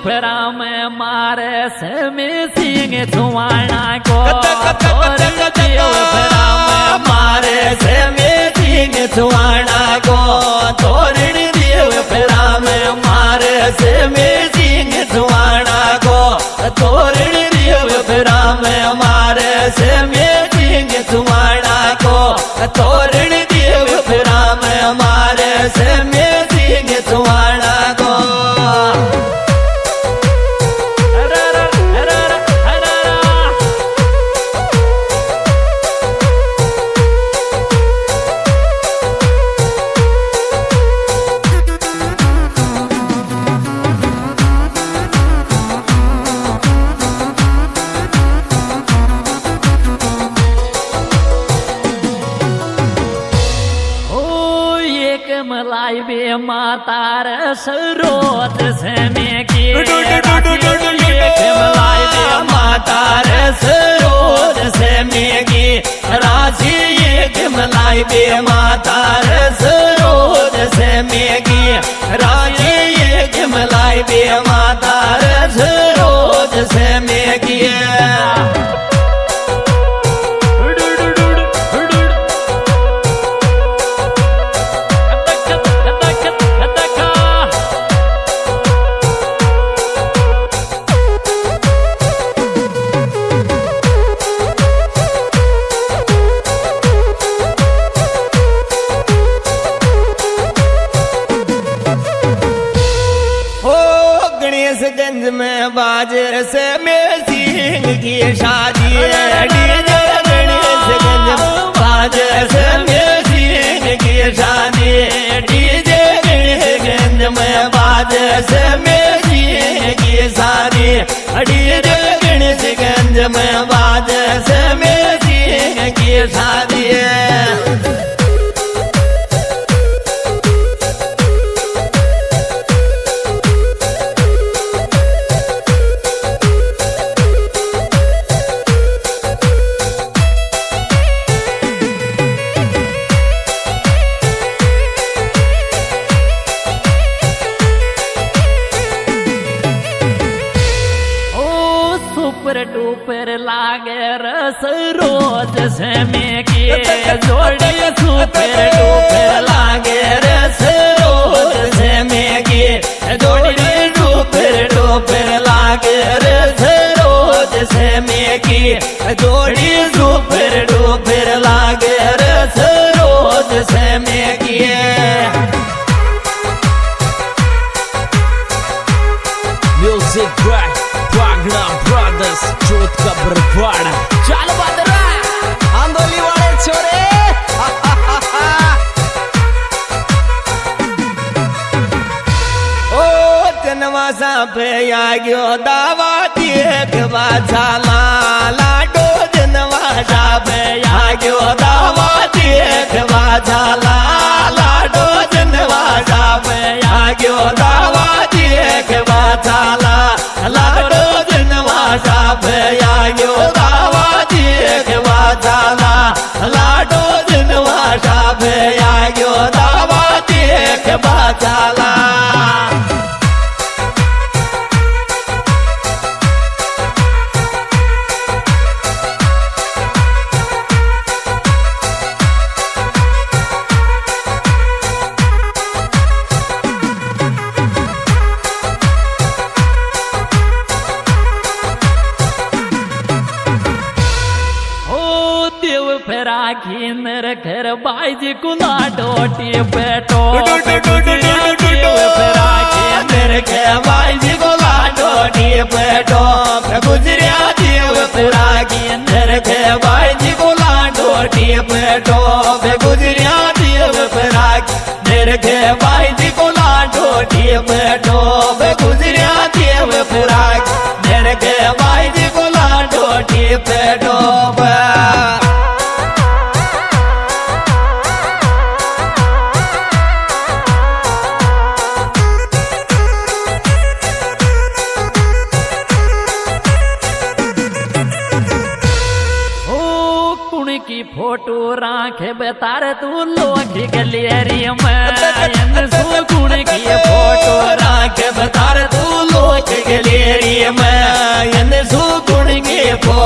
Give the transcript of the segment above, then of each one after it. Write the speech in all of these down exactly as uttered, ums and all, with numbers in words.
फेरा में मारे से में सिंह छुआना को तोरण देव फेरा में मारे से में सिंह छुआना को तोरण देव फेरा में मारे से में सिंह छुआना को तोरण देव फेरा में मारे से में सिंह छुआना को तोरण देव फेरा में मारे से में सिंह छुआना को मलाई बे मातार सरोज से में की मलाई बे मातार सरोज से में की राशि एक मलाई बे मातार सरोज से में की राशि एक मलाई बे मातार सरोज से में की गंज में बाजे से में सिंह की शादी डीजे गणेश गंज में बाजे से में सिंह की शादी डीजे गणेश गंज में बाजे से में सिंह की शादी डीजे गणेश गंज में बाजे से में सिंह की शादी डूपर लागे रस रोज से में की जोड़ी सुपर डूपर लागे रस रोज से में की जोड़ी डूपर डूपर लागे रस रोज से में की जोड़ी सुपर डूपर लागे रस रोज से में की म्यूजिक ब्राइट Wagner Brothers जोत का बरवाड़ा चल बदरा आंदोली वाले छोरे ओ जनवासा पे आ गयो दावा देख बाछा लाडो जनवासा पे आ गयो दावा देख बाछा लाडो जनवासा पे आ गयो दावा देख बाछा लाडो जनवासा पे आ गयो दावा देख बाछा लाडो जनवासा पे आ गयो दावा देख बाछा खीनर घर बाईजी कुला डोटी बैठो खीनर के बाईजी कुला डोटी बैठो गुजरिया देव फिरा खीनर के बाईजी कुला डोटी बैठो गुजरिया देव फिरा खीनर के बाईजी कुला डोटी बैठो गुजरिया देव फिरा खीनर के बाईजी कुला डोटी बैठो की फोटो राखे बेतार तू लोग गलेरी में सुकुण की फोटो राखे बेतार तू लोग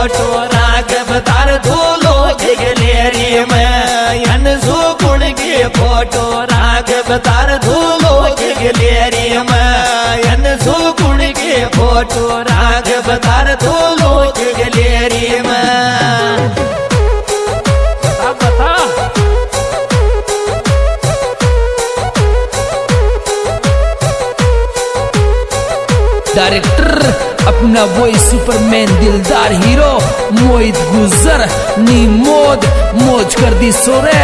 फोटो राघव तार धूलो के गलेरी में यन सुकुण के फोटो राघव तार धूलो के गलेरी में यन सुकुण के फोटो राघव तार धूलो के गलेरी में बता डायरेक्टर अपना वही सुपरमैन दिलदार हीरो मोहित गुजर नी मोद मौज कर दी सोरे।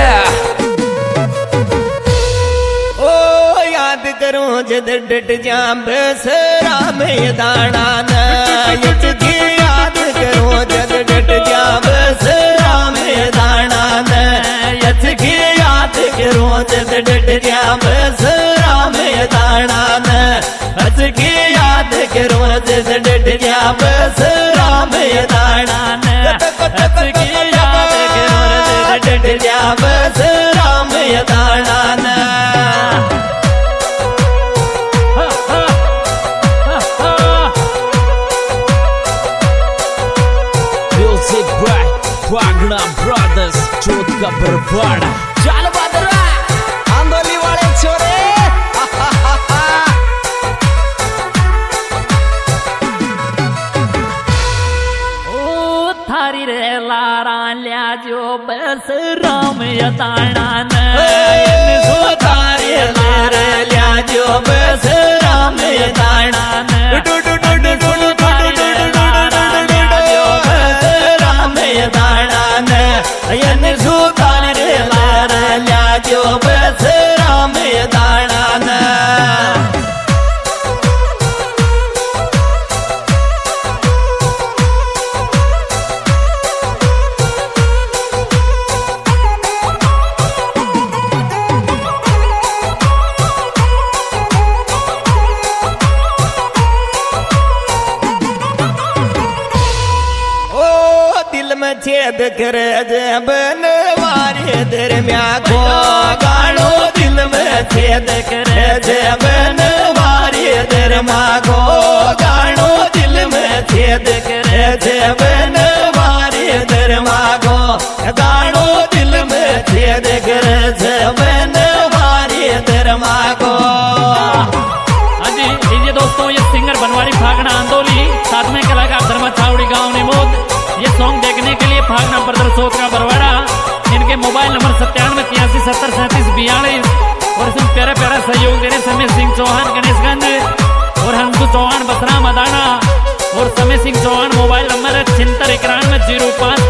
ओ याद करो जद डट जाम बसरा में दाना न यचकी याद करो जद डट जाम बसरा में दाना न यचकी याद करो जद डट जाम बसरा में दाना न यचकी याद करो जद डट जाम बसरा में दाना न यचकी याद करो जद डट जाम बसरा में दाना न म्यूजिक बाय प्रागना ब्रदर्स जोत का बरवाड़ा। चल बदरा आंदोली वाले छोरे ओ थारी रे लारा लिया जो बस राम यताना न सो थारी लारा लिया जो बस राम यताना न डु डु डु डु डु थारी लारा लिया जो बस राम यताना न यन सो थारी लारा लिया जो बस राम यताना न छेद कर जबन वारे दरम्या को गानो दिल में छेद कर जबन वारे दरमा को गानो दिल में छेद कर जबन वारे दरमा को गानो दिल में छेद कर जबन वारे दरमा को। हाँ जी लीजिए दोस्तों ये सिंगर बनवारी फागना आंदोली साथ में कलाकार धर्मा छावड़ी गाँव निमोद। ये सॉन्ग देखने के लिए फागना ब्रदर्स सोच का बरवाड़ा। इनके मोबाइल नंबर सत्तानवे तिरासी सत्तर सैंतीस बयालीस और इसमें प्यारा प्यारा सहयोग दे रहे समय सिंह चौहान गणेशगंज और हंसू चौहान बसरा मदाना और समय सिंह चौहान मोबाइल नंबर है छिहत्तर इक्यानवे जीरो पाँच